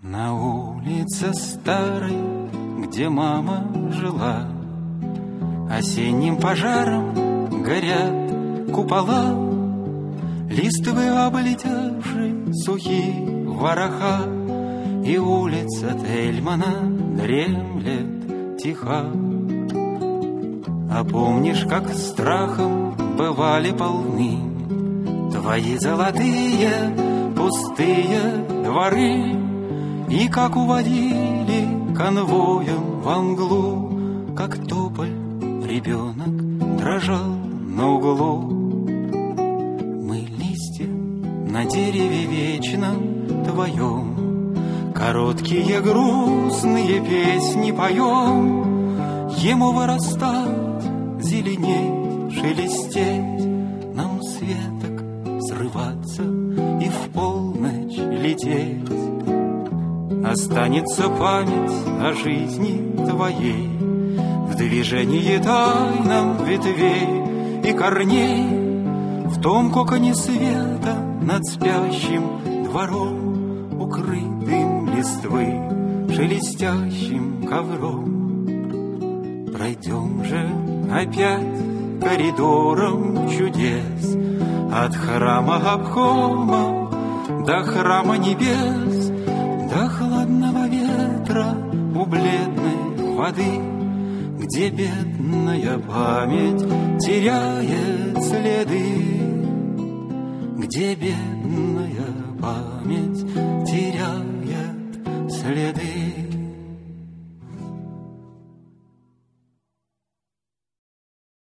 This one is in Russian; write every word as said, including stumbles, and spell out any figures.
На улице старой, где мама жила, осенним пожаром горят купола, листвы облетевшие сухие вороха, и улица Тельмана дремлет тиха. А помнишь, как страхом бывали полны твои золотые пустые дворы, и как уводили конвоем во мглу, как тополь ребенок дрожал на углу. Мы листья на дереве вечном твоем, короткие грустные песни поем, ему вырастать, зеленеть, шелестеть, нам с веток срываться и в полночь лететь. Останется память о жизни твоей в движении тайном ветвей и корней, в том коконе света над спящим двором, укрытым листвы шелестящим ковром. Пройдем же опять коридором чудес, от храма обкома до храма небес, до хладного ветра у бледной воды, где бедная память теряет следы, где бедная память